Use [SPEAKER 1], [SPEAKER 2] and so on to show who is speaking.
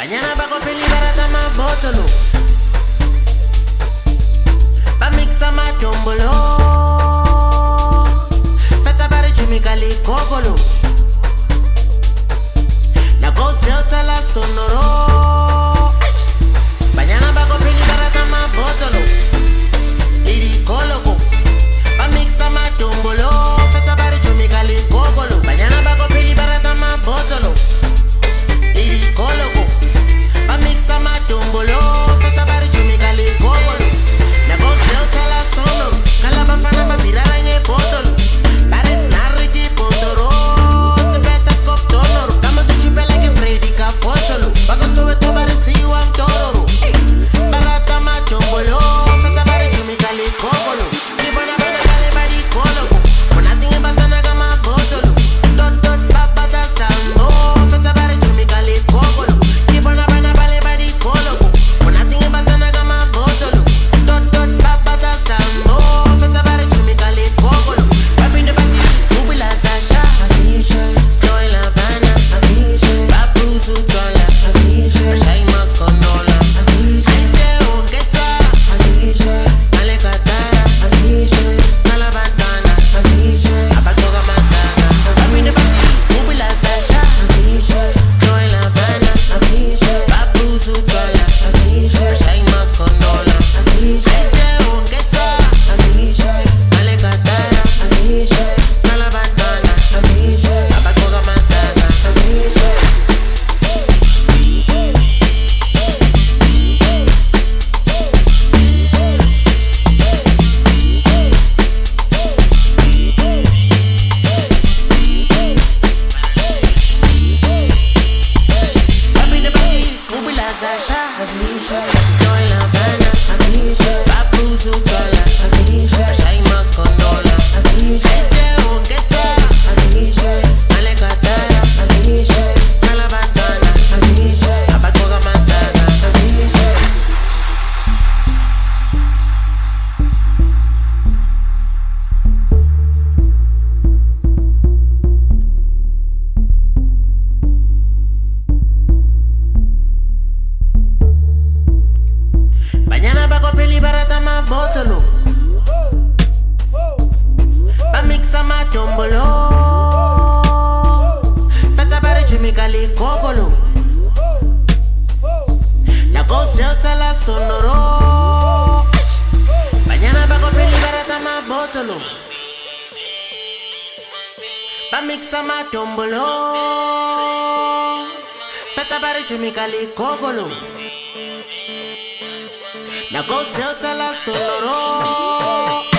[SPEAKER 1] Mañana bago pili barata ma botolo. Ba mixa ma tombolo. Feta bari chimicali kokolo. La voce alza la sonoro. Mañana bago pili barata ma botolo. Liri coloco. Ba mixa ma tombolo. Feta bari chimicali kokolo. Mañana bago pili barata ma botolo. Liri coloco. Ba mixa ma tombolo. Feta bari chimicali kokolo. La voce alza la sonoro. Kala bafana ba mirara en el botolo. Pares narriti pondoro. Se betas cop tonoro. Kama se chupe like Freddy ka fosholo. Bago sobe to bari si wam tororo. Barata ma tombolo. Feta bari chimicali kokolo. Kibona bana kale bari coloco. Nothing in batana kama botolo. Dot dot babata sambo. Feta bari chimicali kokolo. Kibona bana kale bari coloco. Nothing in batana kama botolo. Dot dot babata sambo. Feta bari chimicali kokolo. Papi ne bati ubila sasha. Asisha. Joy la bana. Asisha. Babu su chola. Asisha. Shai mas condola. Asisha. Aisha ungeta. Asisha. Malekata. Asisha. Malabantana. Asisha. Apatoga masasa. Papi ne bati ubila sasha. Asisha. Joy la bana. Asisha. Babu su chola. Asisha. Shai mas condola. Asisha. Aisha ungeta. Asisha. Malekata. Asisha. Malabantana. Asisha. Apatoga masasa. Asisha. Papi ne bati ubila sasha. Asisha. Joy la bana. Asisha. Babu su chola. Asisha. Shai mas condola. Asisha. Aisha ungeta. Asisha. Malekata. Asisha. Malabantana. Asisha. Apatoga masasa. Asisha. Mañana bago pili barata ma botolo. Ba mixa ma tombolo. Feta bari chimicali kokolo. La voce alza la sonoro. Mañana bago pili barata ma botolo. Ba mixa ma tombolo. Feta bari chimicali kokolo. La voce alza la sonoro.